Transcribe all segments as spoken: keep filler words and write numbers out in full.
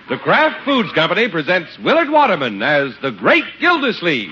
The Kraft Foods Company presents Willard Waterman as the Great Gildersleeve.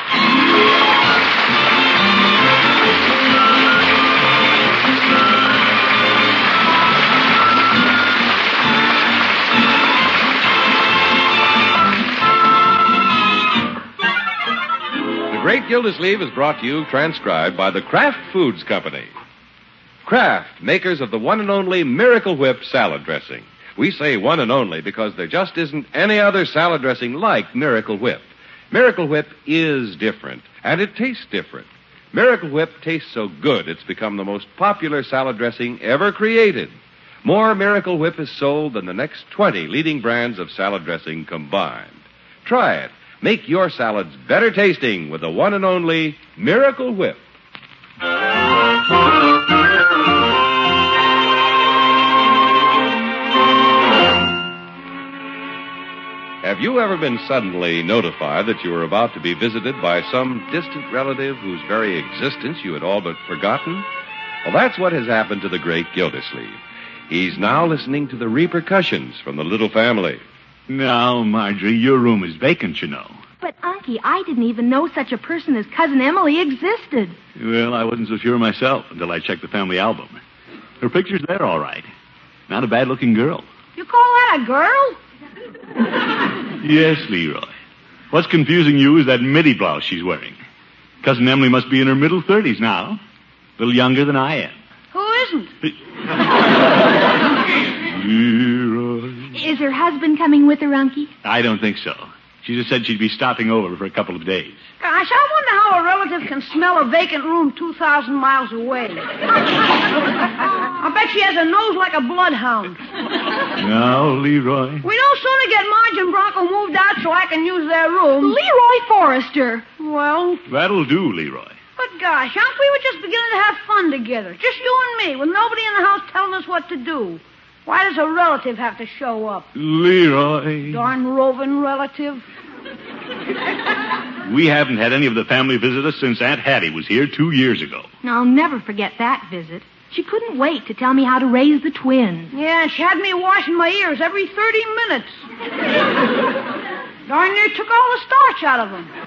The Great Gildersleeve is brought to you, transcribed by the Kraft Foods Company. Kraft, makers of the one and only Miracle Whip salad dressing. We say one and only because there just isn't any other salad dressing like Miracle Whip. Miracle Whip is different, and it tastes different. Miracle Whip tastes so good it's become the most popular salad dressing ever created. More Miracle Whip is sold than the next twenty leading brands of salad dressing combined. Try it. Make your salads better tasting with the one and only Miracle Whip. Have you ever been suddenly notified that you were about to be visited by some distant relative whose very existence you had all but forgotten? Well, that's what has happened to the great Gildersleeve. He's now listening to the repercussions from the little family. Now, Marjorie, your room is vacant, you know. But, Unky, I didn't even know such a person as Cousin Emily existed. Well, I wasn't so sure myself until I checked the family album. Her picture's there, all right. Not a bad-looking girl. You call that a girl? Yes, Leroy. What's confusing you is that midi blouse she's wearing. Cousin Emily must be in her middle thirties now. A little younger than I am. Who isn't? Leroy. Is her husband coming with her, Unky? I don't think so. She just said she'd be stopping over for a couple of days. Gosh, I wonder how a relative can smell a vacant room two thousand miles away. I bet she has a nose like a bloodhound. Now, Leroy. We don't sooner get Marge and Bronco moved out so I can use their room. Leroy Forrester. Well... That'll do, Leroy. But gosh, aren't we were just beginning to have fun together? Just you and me, with nobody in the house telling us what to do. Why does a relative have to show up? Leroy. Darn roving relative. We haven't had any of the family visit us since Aunt Hattie was here two years ago. I'll never forget that visit. She couldn't wait to tell me how to raise the twins. Yeah, she had me washing my ears every thirty minutes. Darn near took all the starch out of them.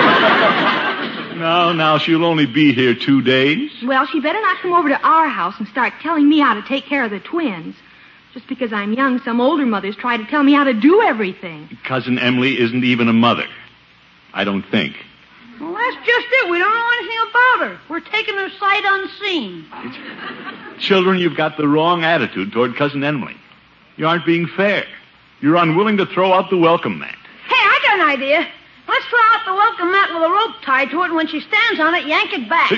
Now, now, she'll only be here two days. Well, she better not come over to our house and start telling me how to take care of the twins. Just because I'm young, some older mothers try to tell me how to do everything. Cousin Emily isn't even a mother. I don't think. Well, that's just it. We don't know anything about her. We're taking her sight unseen. It's... Children, you've got the wrong attitude toward Cousin Emily. You aren't being fair. You're unwilling to throw out the welcome mat. Hey, I got an idea. Let's throw out the welcome mat with a rope tied to it, and when she stands on it, yank it back.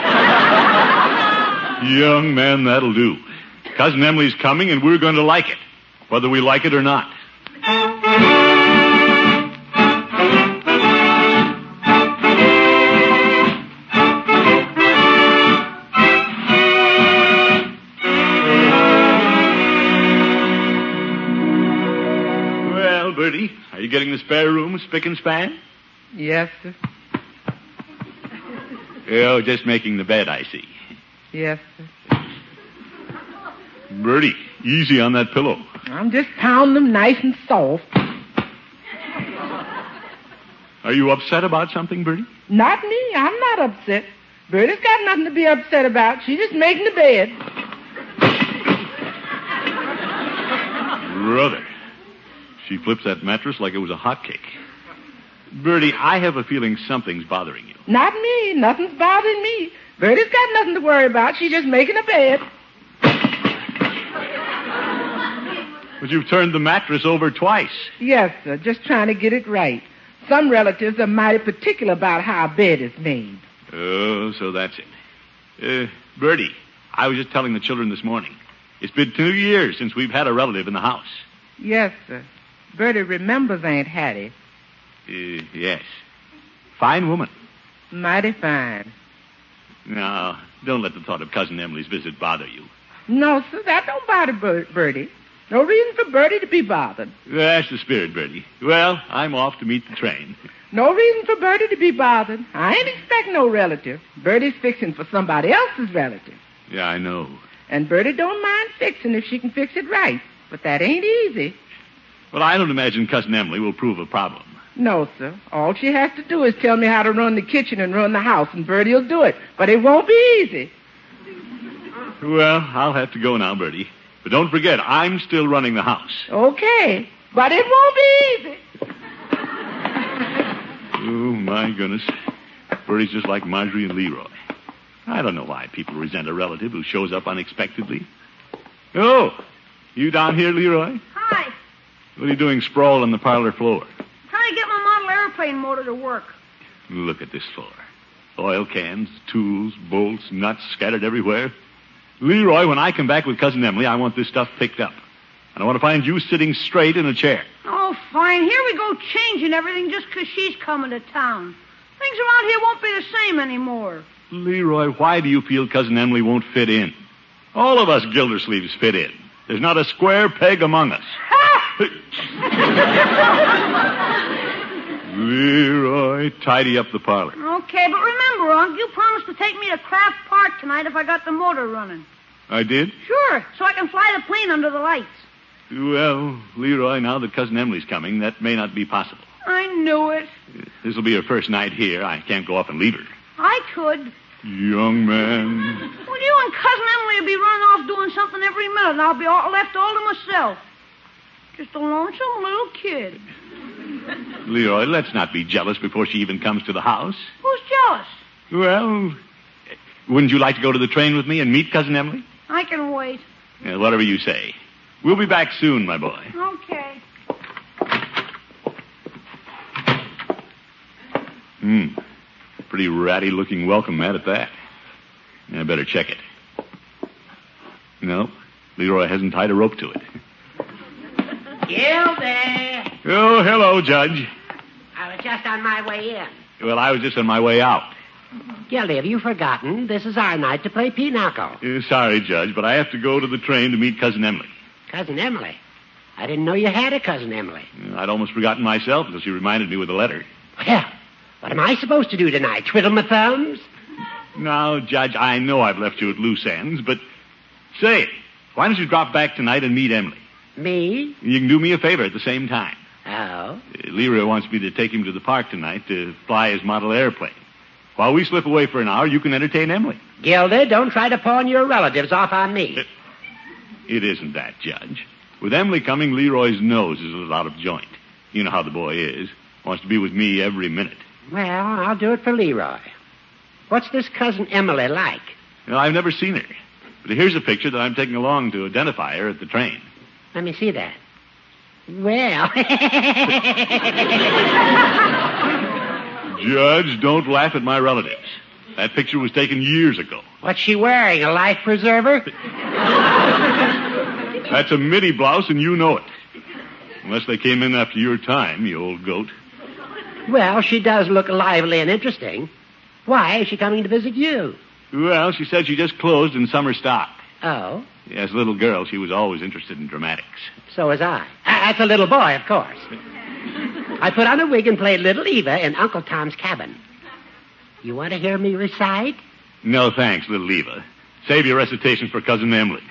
Young man, that'll do. Cousin Emily's coming, and we're going to like it, whether we like it or not. Well, Bertie, are you getting the spare room spick and span? Yes, sir. Oh, just making the bed, I see. Yes, sir. Bertie, easy on that pillow. I'm just pounding them nice and soft. Are you upset about something, Bertie? Not me. I'm not upset. Bertie's got nothing to be upset about. She's just making the bed. Brother, she flips that mattress like it was a hotcake. Bertie, I have a feeling something's bothering you. Not me. Nothing's bothering me. Bertie's got nothing to worry about. She's just making a bed. But you've turned the mattress over twice. Yes, sir. Just trying to get it right. Some relatives are mighty particular about how a bed is made. Oh, so that's it. Uh, Bertie, I was just telling the children this morning. It's been two years since we've had a relative in the house. Yes, sir. Bertie remembers Aunt Hattie. Uh, yes. Fine woman. Mighty fine. No, don't let the thought of Cousin Emily's visit bother you. No, sir, that don't bother Ber- Bertie. No reason for Bertie to be bothered. That's the spirit, Bertie. Well, I'm off to meet the train. No reason for Bertie to be bothered. I ain't expect no relative. Bertie's fixing for somebody else's relative. Yeah, I know. And Bertie don't mind fixing if she can fix it right. But that ain't easy. Well, I don't imagine Cousin Emily will prove a problem. No, sir. All she has to do is tell me how to run the kitchen and run the house, and Bertie will do it. But it won't be easy. Well, I'll have to go now, Bertie. But don't forget, I'm still running the house. Okay, but it won't be easy. Oh, my goodness. Bertie's just like Marjorie and Leroy. I don't know why people resent a relative who shows up unexpectedly. Oh, you down here, Leroy? Hi. What are you doing sprawled on the parlor floor? Trying to get my model airplane motor to work. Look at this floor. Oil cans, tools, bolts, nuts scattered everywhere. Leroy, when I come back with Cousin Emily, I want this stuff picked up. And I want to find you sitting straight in a chair. Oh, fine. Here we go changing everything just 'cause she's coming to town. Things around here won't be the same anymore. Leroy, why do you feel Cousin Emily won't fit in? All of us Gildersleeves fit in. There's not a square peg among us. Leroy, tidy up the parlor. Okay, but remember, Unc, you promised to take me to Kraft Park tonight if I got the motor running. I did? Sure, so I can fly the plane under the lights. Well, Leroy, now that Cousin Emily's coming, that may not be possible. I knew it. This will be her first night here. I can't go up and leave her. I could. Young man. Well, you and Cousin Emily will be running off doing something every minute, and I'll be all left all to myself. Just a lonesome little kid. Leroy, let's not be jealous before she even comes to the house. Who's jealous? Well, wouldn't you like to go to the train with me and meet Cousin Emily? I can wait. Yeah, whatever you say. We'll be back soon, my boy. Okay. Hmm. Pretty ratty-looking welcome mat at that. I better check it. No, Leroy hasn't tied a rope to it. Gildy! Oh, hello, Judge. I was just on my way in. Well, I was just on my way out. Gildy, have you forgotten? This is our night to play pinochle. Uh, sorry, Judge, but I have to go to the train to meet Cousin Emily. Cousin Emily? I didn't know you had a Cousin Emily. Uh, I'd almost forgotten myself until she reminded me with a letter. Well, what am I supposed to do tonight? Twiddle my thumbs? Now, Judge, I know I've left you at loose ends, but say, why don't you drop back tonight and meet Emily? Me? You can do me a favor at the same time. Oh? Uh, Leroy wants me to take him to the park tonight to fly his model airplane. While we slip away for an hour, you can entertain Emily. Gildy, don't try to pawn your relatives off on me. It, it isn't that, Judge. With Emily coming, Leroy's nose is a little out of joint. You know how the boy is. Wants to be with me every minute. Well, I'll do it for Leroy. What's this Cousin Emily like? You know, I've never seen her. But here's a picture that I'm taking along to identify her at the train. Let me see that. Well. Judge, don't laugh at my relatives. That picture was taken years ago. What's she wearing, a life preserver? That's a midi blouse, and you know it. Unless they came in after your time, you old goat. Well, she does look lively and interesting. Why is she coming to visit you? Well, she said she just closed in summer stock. Oh? As a little girl, she was always interested in dramatics. So was I. As a little boy, of course. I put on a wig and played Little Eva in Uncle Tom's Cabin. You want to hear me recite? No, thanks, little Eva. Save your recitation for Cousin Emily.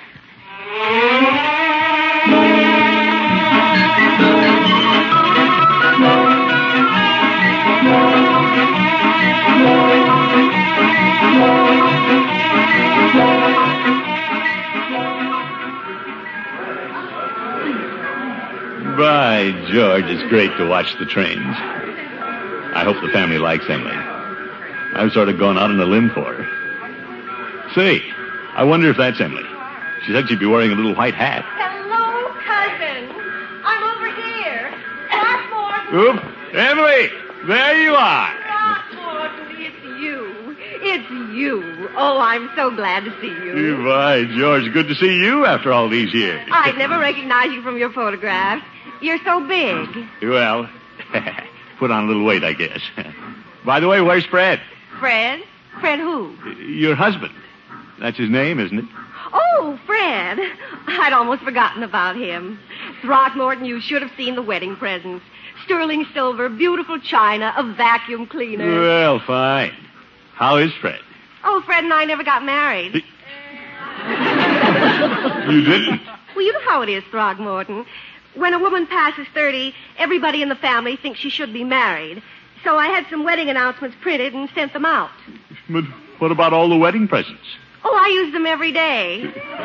By George, it's great to watch the trains. I hope the family likes Emily. I've sort of gone out on a limb for her. Say, I wonder if that's Emily. She said she'd be wearing a little white hat. Hello, cousin. I'm over here. Throckmorton. Oop, Emily, there you are. Throckmorton, it's you. It's you. Oh, I'm so glad to see you. By George, good to see you after all these years. I'd never recognize you from your photographs. You're so big. Well, put on a little weight, I guess. By the way, where's Fred? Fred? Fred who? Your husband. That's his name, isn't it? Oh, Fred. I'd almost forgotten about him. Throckmorton, you should have seen the wedding presents. Sterling silver, beautiful china, a vacuum cleaner. Well, fine. How is Fred? Oh, Fred and I never got married. You didn't? Well, you know how it is, Throckmorton. When a woman passes thirty, everybody in the family thinks she should be married. So I had some wedding announcements printed and sent them out. But what about all the wedding presents? Oh, I use them every day.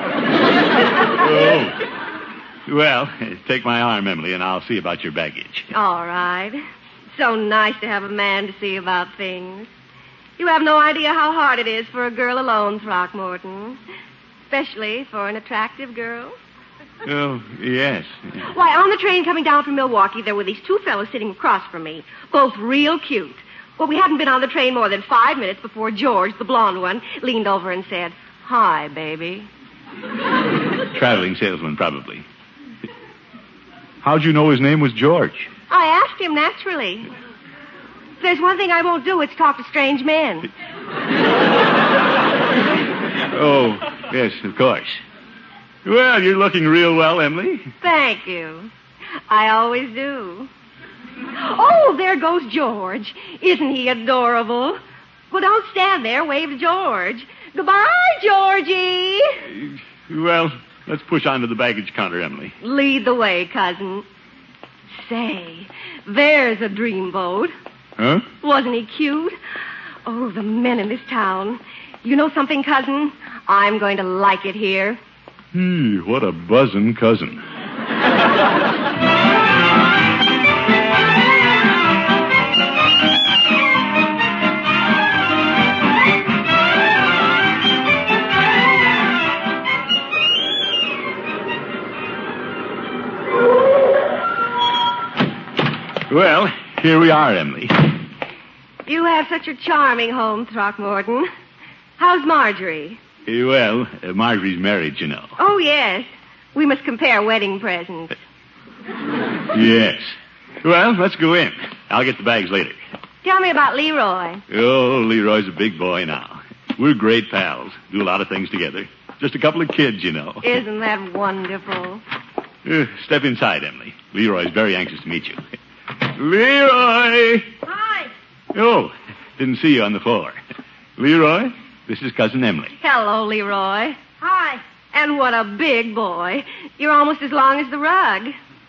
Oh. Well, take my arm, Emily, and I'll see about your baggage. All right. So nice to have a man to see about things. You have no idea how hard it is for a girl alone, Throckmorton. Especially for an attractive girl. Oh, yes. Why, on the train coming down from Milwaukee, there were these two fellows sitting across from me, both real cute. Well, we hadn't been on the train more than five minutes before George, the blonde one, leaned over and said, "Hi, baby." Traveling salesman, probably. How'd you know his name was George? I asked him, naturally. If there's one thing I won't do, it's talk to strange men. Oh, yes, of course. Well, you're looking real well, Emily. Thank you. I always do. Oh, there goes George. Isn't he adorable? Well, don't stand there. Wave to George. Goodbye, Georgie. Well, let's push on to the baggage counter, Emily. Lead the way, cousin. Say, there's a dreamboat. Huh? Wasn't he cute? Oh, the men in this town. You know something, cousin? I'm going to like it here. Hmm, what a buzzin' cousin. Well, here we are, Emily. You have such a charming home, Throckmorton. How's Marjorie? Well, uh, Marjorie's married, you know. Oh, yes. We must compare wedding presents. Yes. Well, let's go in. I'll get the bags later. Tell me about Leroy. Oh, Leroy's a big boy now. We're great pals. Do a lot of things together. Just a couple of kids, you know. Isn't that wonderful? Uh, step inside, Emily. Leroy's very anxious to meet you. Leroy! Hi. Oh, didn't see you on the floor. Leroy, this is Cousin Emily. Hello, Leroy. Hi. And what a big boy. You're almost as long as the rug.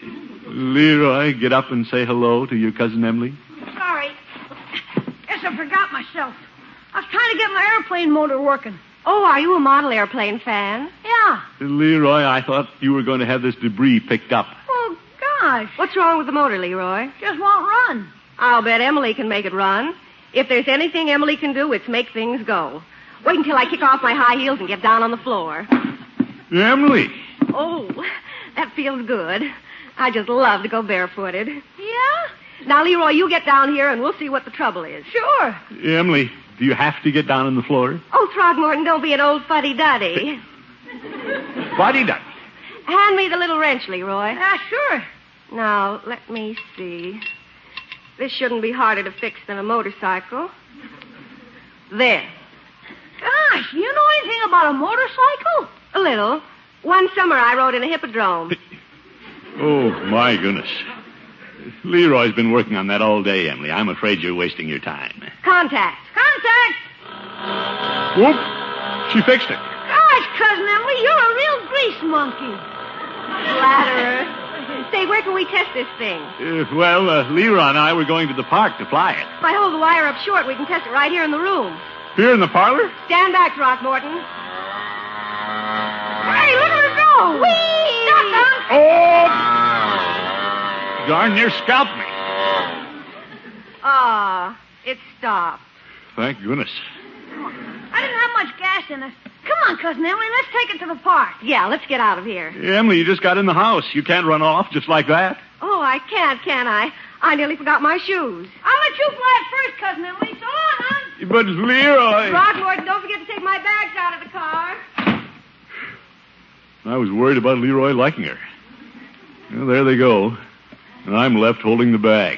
Leroy, get up and say hello to your Cousin Emily. Sorry. Guess I forgot myself. I was trying to get my airplane motor working. Oh, are you a model airplane fan? Yeah. Leroy, I thought you were going to have this debris picked up. Oh, gosh. What's wrong with the motor, Leroy? Just won't run. I'll bet Emily can make it run. If there's anything Emily can do, it's make things go. Wait until I kick off my high heels and get down on the floor. Emily. Oh, that feels good. I just love to go barefooted. Yeah? Now, Leroy, you get down here and we'll see what the trouble is. Sure. Emily, do you have to get down on the floor? Oh, Throckmorton, don't be an old fuddy-duddy. Fuddy-duddy. Hand me the little wrench, Leroy. Yeah, sure. Now, let me see. This shouldn't be harder to fix than a motorcycle. There. Gosh, you know anything about a motorcycle? A little. One summer I rode in a hippodrome. Oh, my goodness. Leroy's been working on that all day, Emily. I'm afraid you're wasting your time. Contact. Contact. Whoop! She fixed it. Gosh, Cousin Emily, you're a real grease monkey. Flatterer. Say, where can we test this thing? Uh, well, uh, Leroy and I were going to the park to fly it. If I hold the wire up short, we can test it right here in the room. Here in the parlor? Stand back, Throckmorton. Hey, look at her go. Whee! Stop, Oh! Darn near scalped me. Ah, it stopped. Thank goodness. I didn't have much gas in it. Come on, Cousin Emily, let's take it to the park. Yeah, let's get out of here. Emily, you just got in the house. You can't run off just like that. Oh, I can't, can I? I nearly forgot my shoes. I'll let you fly it first, Cousin Emily. So long, hon. But Leroy... Throckmorton, don't forget to take my bags out of the car. I was worried about Leroy liking her. Well, there they go. And I'm left holding the bag.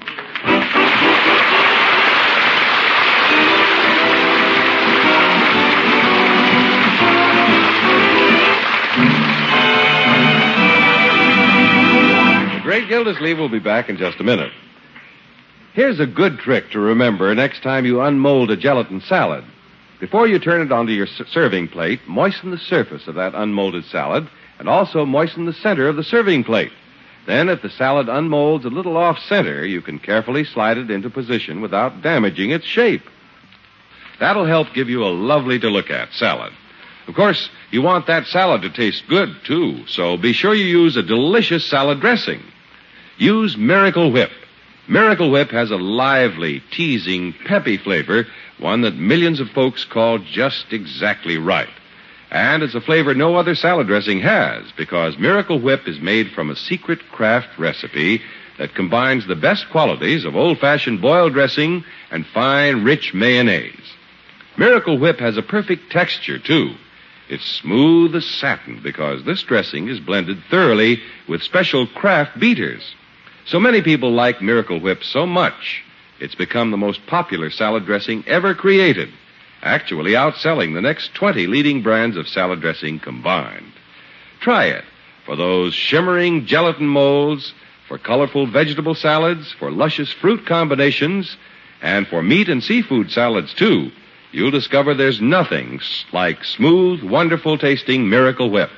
The Great Gildersleeve will be back in just a minute. Here's a good trick to remember next time you unmold a gelatin salad. Before you turn it onto your serving plate, moisten the surface of that unmolded salad and also moisten the center of the serving plate. Then, if the salad unmolds a little off-center, you can carefully slide it into position without damaging its shape. That'll help give you a lovely-to-look-at salad. Of course, you want that salad to taste good, too, so be sure you use a delicious salad dressing. Use Miracle Whip. Miracle Whip has a lively, teasing, peppy flavor, one that millions of folks call just exactly right. And it's a flavor no other salad dressing has, because Miracle Whip is made from a secret Kraft recipe that combines the best qualities of old-fashioned boiled dressing and fine, rich mayonnaise. Miracle Whip has a perfect texture, too. It's smooth as satin because this dressing is blended thoroughly with special Kraft beaters. So many people like Miracle Whip so much, it's become the most popular salad dressing ever created, actually outselling the next twenty leading brands of salad dressing combined. Try it for those shimmering gelatin molds, for colorful vegetable salads, for luscious fruit combinations, and for meat and seafood salads, too. You'll discover there's nothing like smooth, wonderful-tasting Miracle Whip.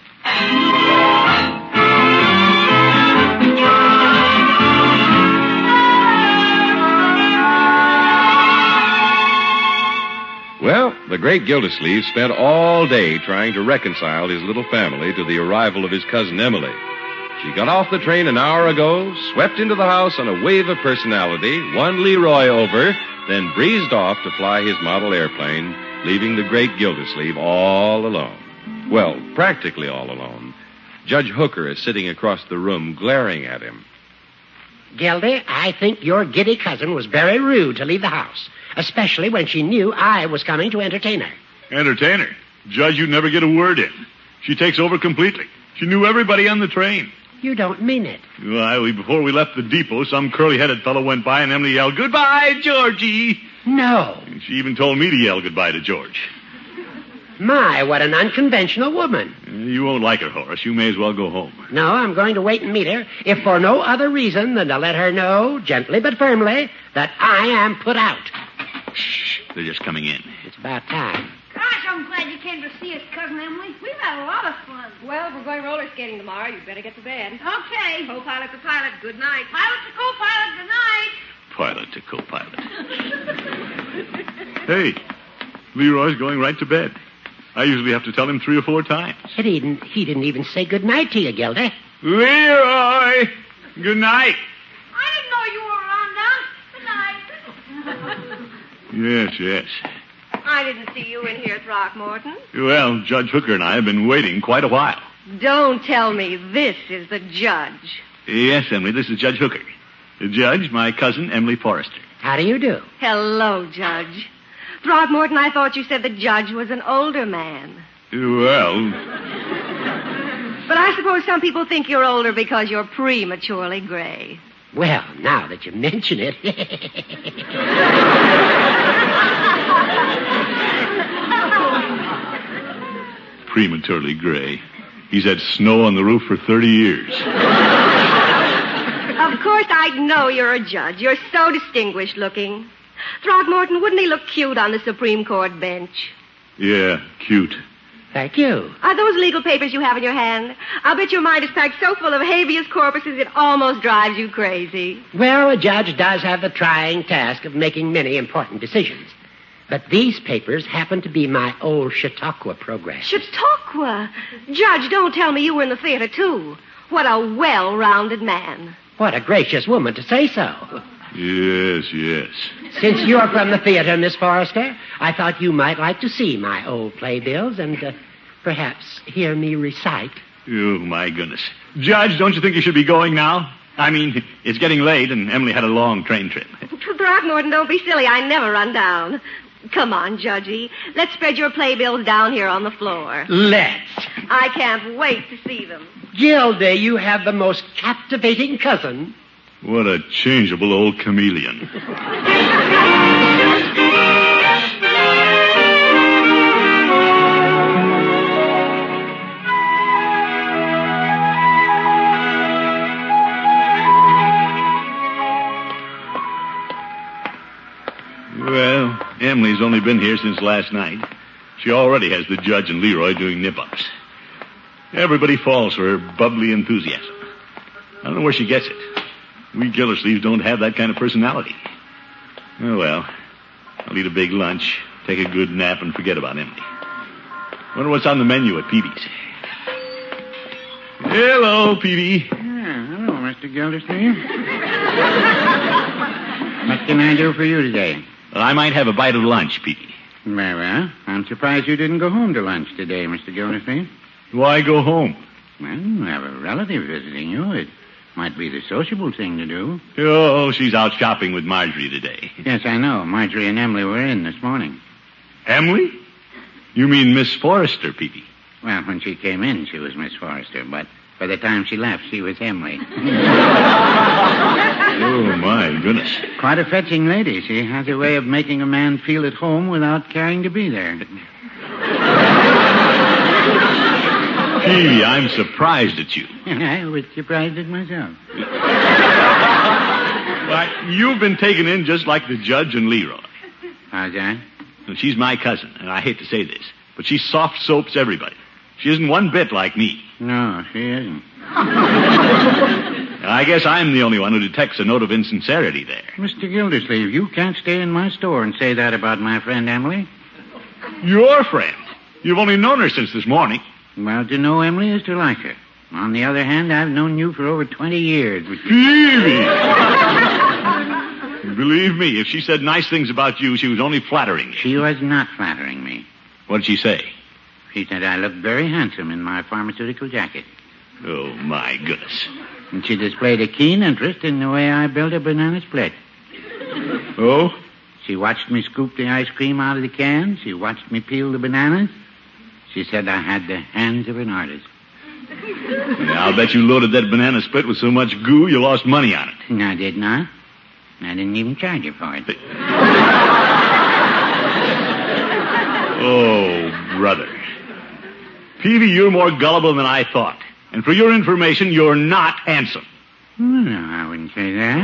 Well, the great Gildersleeve spent all day trying to reconcile his little family to the arrival of his cousin Emily. She got off the train an hour ago, swept into the house on a wave of personality, won Leroy over, then breezed off to fly his model airplane, leaving the great Gildersleeve all alone. Well, practically all alone. Judge Hooker is sitting across the room, glaring at him. Gildy, I think your giddy cousin was very rude to leave the house, especially when she knew I was coming to entertain her. Entertain her? Judge, you'd never get a word in. She takes over completely. She knew everybody on the train. You don't mean it. Well, before we left the depot, some curly-headed fellow went by and Emily yelled, "Goodbye, Georgie!" No. She even told me to yell goodbye to George. My, what an unconventional woman. You won't like her, Horace. You may as well go home. No, I'm going to wait and meet her, if for no other reason than to let her know, gently but firmly, that I am put out. Shh. They're just coming in. It's about time. Gosh, I'm glad you came to see us, Cousin Emily. We've had a lot of fun. Well, if we're going roller skating tomorrow, you'd better get to bed. Okay. Co-pilot to pilot, good night. Pilot to co-pilot, good night. Pilot to co-pilot. Hey, Leroy's going right to bed. I usually have to tell him three or four times. He didn't, he didn't even say good night to you, Gildy. Leroy! Good night. I didn't know you were around, Doc. Good night. Yes, yes. I didn't see you in here, Throckmorton. Well, Judge Hooker and I have been waiting quite a while. Don't tell me this is the judge. Yes, Emily, this is Judge Hooker. The judge, my cousin, Emily Forrester. How do you do? Hello, Judge. Throckmorton, I thought you said the judge was an older man. Well... But I suppose some people think you're older because you're prematurely gray. Well, now that you mention it... Prematurely gray. He's had snow on the roof for thirty years. Of course I'd know you're a judge. You're so distinguished looking. Throckmorton, wouldn't he look cute on the Supreme Court bench? Yeah, cute. Thank you. Are those legal papers you have in your hand? I'll bet your mind is packed so full of habeas corpuses it almost drives you crazy. Well, a judge does have the trying task of making many important decisions. But these papers happen to be my old Chautauqua program. Chautauqua? Judge, don't tell me you were in the theater, too. What a well-rounded man. What a gracious woman to say so. Yes, yes. Since you're from the theater, Miss Forrester, I thought you might like to see my old playbills and uh, perhaps hear me recite. Oh, my goodness. Judge, don't you think you should be going now? I mean, it's getting late, and Emily had a long train trip. Throckmorton, don't be silly. I never run down. Come on, Judgy. Let's spread your playbills down here on the floor. Let's. I can't wait to see them. Gildy, you have the most captivating cousin. What a changeable old chameleon. Well, Emily's only been here since last night. She already has the judge and Leroy doing nip-ups. Everybody falls for her bubbly enthusiasm. don't know where she gets it. We Gildersleeves don't have that kind of personality. Oh, well. I'll eat a big lunch, take a good nap, and forget about Emily. Wonder what's on the menu at Peavy's. Hello, Peavy. Yeah, hello, Mister Gildersleeve. What can I do for you today? Well, I might have a bite of lunch, Peavy. Very well. I'm surprised you didn't go home to lunch today, Mister Gildersleeve. Why go home? Well, you have a relative visiting you. It might be the sociable thing to do. Oh, she's out shopping with Marjorie today. Yes, I know. Marjorie and Emily were in this morning. Emily? You mean Miss Forrester, Peavy? Well, when she came in, she was Miss Forrester, but by the time she left, she was Emily. Oh, my goodness. Quite a fetching lady. She has a way of making a man feel at home without caring to be there. Peavy, I'm surprised at you. I was surprised at myself. Why, you've been taken in just like the judge and Leroy. How's that? Well, she's my cousin, and I hate to say this, but she soft soaps everybody. She isn't one bit like me. No, she isn't. I guess I'm the only one who detects a note of insincerity there. Mister Gildersleeve, you can't stay in my store and say that about my friend Emily. Your friend? You've only known her since this morning. Well, to know Emily is to like her. On the other hand, I've known you for over twenty years. Which... Peavy! Believe me, if she said nice things about you, she was only flattering you. She was not flattering me. What did she say? She said I looked very handsome in my pharmaceutical jacket. Oh, my goodness. And she displayed a keen interest in the way I built a banana split. Oh? She watched me scoop the ice cream out of the can. She watched me peel the bananas. She said I had the hands of an artist. Yeah, I'll bet you loaded that banana split with so much goo you lost money on it. No, I did not. I didn't even charge her for it. Oh, brother. Peavy, you're more gullible than I thought. And for your information, you're not handsome. No, I wouldn't say that.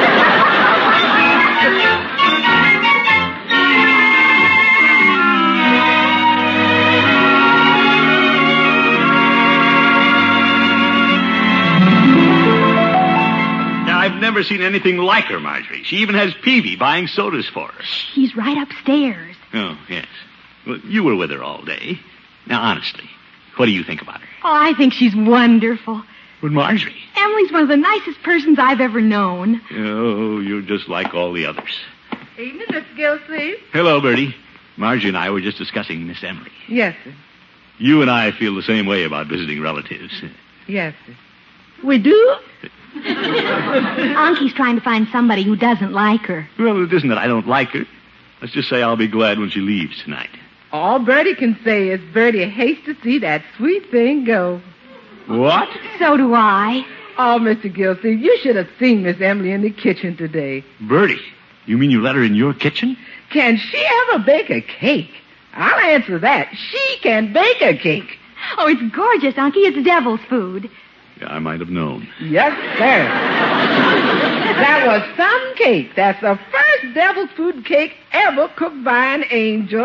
I've never seen anything like her, Marjorie. She even has Peavy buying sodas for her. She's right upstairs. Oh, yes. Well, you were with her all day. Now, honestly, what do you think about her? Oh, I think she's wonderful. But Marjorie. Emily's one of the nicest persons I've ever known. Oh, you're just like all the others. Evening, Mister Gildersleeve. Hello, Bertie. Marjorie and I were just discussing Miss Emily. Yes, sir. You and I feel the same way about visiting relatives. Yes, sir. We do? Uncie's trying to find somebody who doesn't like her. Well, it isn't that I don't like her. Let's just say I'll be glad when she leaves tonight. All Bertie can say is Bertie hates to see that sweet thing go. What? So do I. Oh, Mister Gildersleeve, you should have seen Miss Emily in the kitchen today. Bertie, you mean you let her in your kitchen? Can she ever bake a cake? I'll answer that. She can bake a cake. Oh, it's gorgeous, Unkie. It's devil's food. Yeah, I might have known. Yes, sir. That was some cake. That's the first devil's food cake ever cooked by an angel.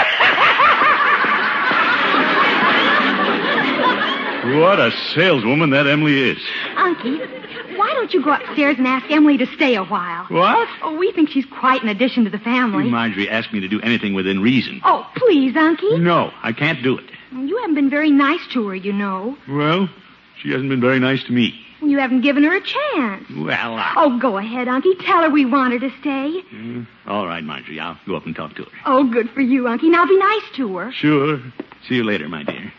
What a saleswoman that Emily is. Unkie, why don't you go upstairs and ask Emily to stay a while? What? Oh, we think she's quite an addition to the family. Marjorie asked me to do anything within reason. Oh, please, Unkie. No, I can't do it. You haven't been very nice to her, you know. Well, she hasn't been very nice to me. You haven't given her a chance. Well, I... Oh, go ahead, Unkie. Tell her we want her to stay. Mm, all right, Marjorie. I'll go up and talk to her. Oh, good for you, Unkie. Now be nice to her. Sure. See you later, my dear.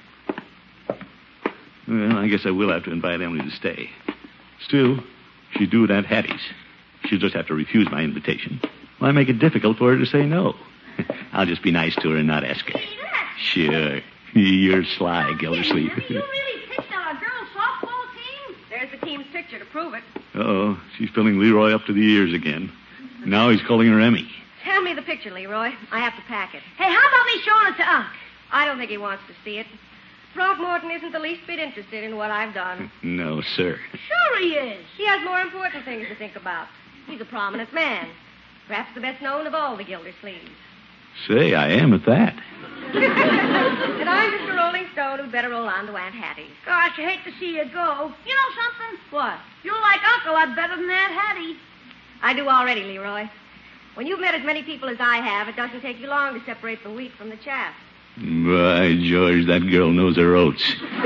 Well, I guess I will have to invite Emily to stay. Still, she'd do it at Hattie's. She'll just have to refuse my invitation. Why make it difficult for her to say no? I'll just be nice to her and not ask her. Sure. You're sly, Gildersleeve. You really pitched on a girls' softball team? There's the team's picture to prove it. Uh-oh. She's filling Leroy up to the ears again. Now he's calling her Emmy. Tell me the picture, Leroy. I have to pack it. Hey, how about me showing it to Unc? I don't think he wants to see it. Throckmorton isn't the least bit interested in what I've done. No, sir. Sure he is. He has more important things to think about. He's a prominent man. Perhaps the best known of all the Gildersleeves. Say, I am at that. And I'm just a rolling stone who'd better roll on to Aunt Hattie's. Gosh, I hate to see you go. You know something? What? You like Uncle a lot better than Aunt Hattie. I do already, Leroy. When you've met as many people as I have, it doesn't take you long to separate the wheat from the chaff. By George, that girl knows her oats.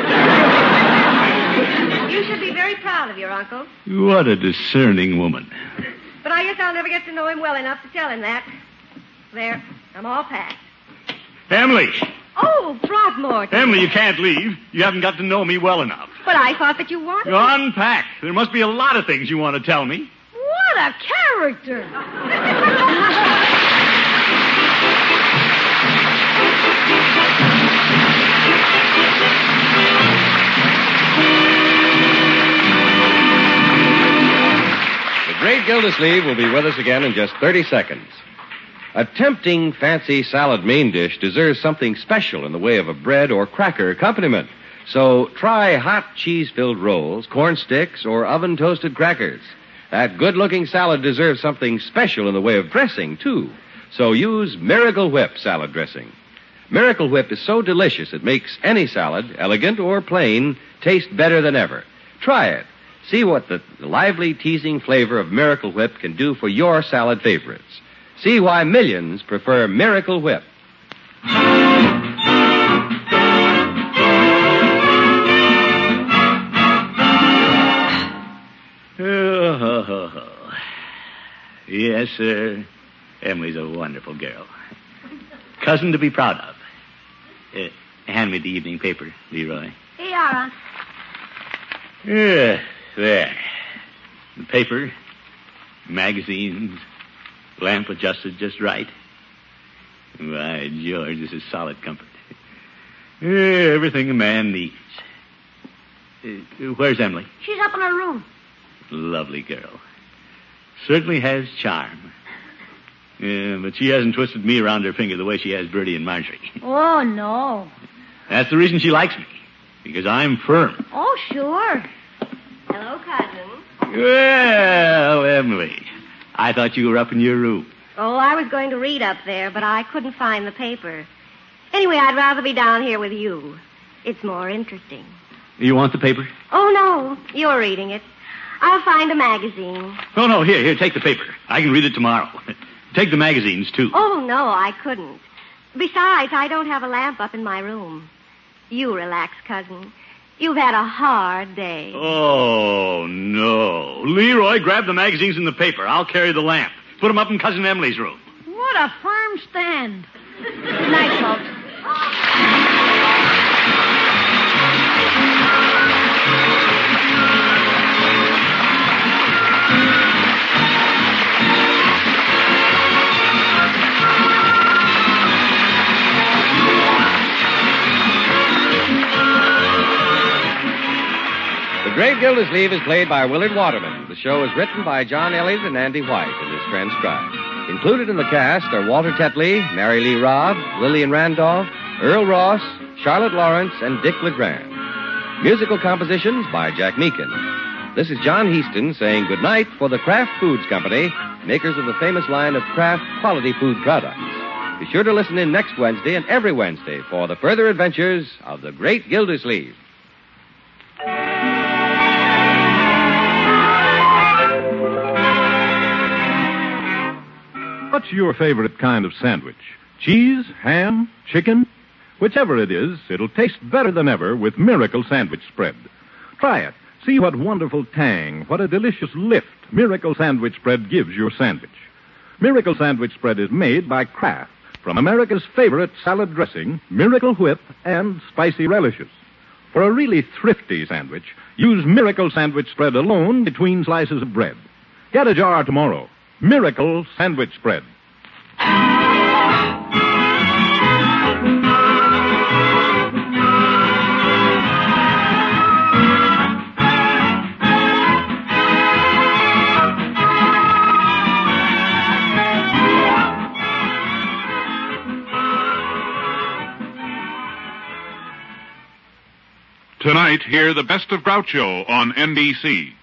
You should be very proud of your uncle. What a discerning woman. But I guess I'll never get to know him well enough to tell him that. There, I'm all packed. Emily! Oh, Throckmorton. Emily, you can't leave. You haven't got to know me well enough. But I thought that you wanted You unpack. There must be a lot of things you want to tell me. What a character. The great Gildersleeve will be with us again in just thirty seconds. A tempting, fancy salad main dish deserves something special in the way of a bread or cracker accompaniment. So try hot cheese-filled rolls, corn sticks, or oven-toasted crackers. That good-looking salad deserves something special in the way of dressing, too. So use Miracle Whip salad dressing. Miracle Whip is so delicious it makes any salad, elegant or plain, taste better than ever. Try it. See what the lively, teasing flavor of Miracle Whip can do for your salad favorites. See why millions prefer Miracle Whip. Oh, yes, sir. Emily's a wonderful girl. Cousin to be proud of. Uh, hand me the evening paper, Leroy. Here you are, Unc. Yeah, there. The paper, magazines, lamp adjusted just right. Why, George, this is solid comfort. Yeah, everything a man needs. Uh, where's Emily? She's up in her room. Lovely girl. Certainly has charm. Yeah, but she hasn't twisted me around her finger the way she has Bertie and Marjorie. Oh, no. That's the reason she likes me. Because I'm firm. Oh, sure. Hello, cousin. Well, Emily, I thought you were up in your room. Oh, I was going to read up there, but I couldn't find the paper. Anyway, I'd rather be down here with you. It's more interesting. You want the paper? Oh, no. You're reading it. I'll find a magazine. Oh, no, here, here, take the paper. I can read it tomorrow. Take the magazines, too. Oh, no, I couldn't. Besides, I don't have a lamp up in my room. You relax, cousin. You've had a hard day. Oh, no. Leroy, grab the magazines and the paper. I'll carry the lamp. Put them up in Cousin Emily's room. What a firm stand. Good night, folks. The Great Gildersleeve is played by Willard Waterman. The show is written by John Elliott and Andy White and is transcribed. Included in the cast are Walter Tetley, Mary Lee Robb, Lillian Randolph, Earl Ross, Charlotte Lawrence, and Dick LeGrand. Musical compositions by Jack Meakin. This is John Heaston saying goodnight for the Kraft Foods Company, makers of the famous line of Kraft quality food products. Be sure to listen in next Wednesday and every Wednesday for the further adventures of the Great Gildersleeve. What's your favorite kind of sandwich? Cheese, ham, chicken? Whichever it is, it'll taste better than ever with Miracle Sandwich Spread. Try it. See what wonderful tang, what a delicious lift Miracle Sandwich Spread gives your sandwich. Miracle Sandwich Spread is made by Kraft from America's favorite salad dressing, Miracle Whip, and spicy relishes. For a really thrifty sandwich, use Miracle Sandwich Spread alone between slices of bread. Get a jar tomorrow. Miracle Sandwich Spread. Tonight, hear the best of Groucho on N B C.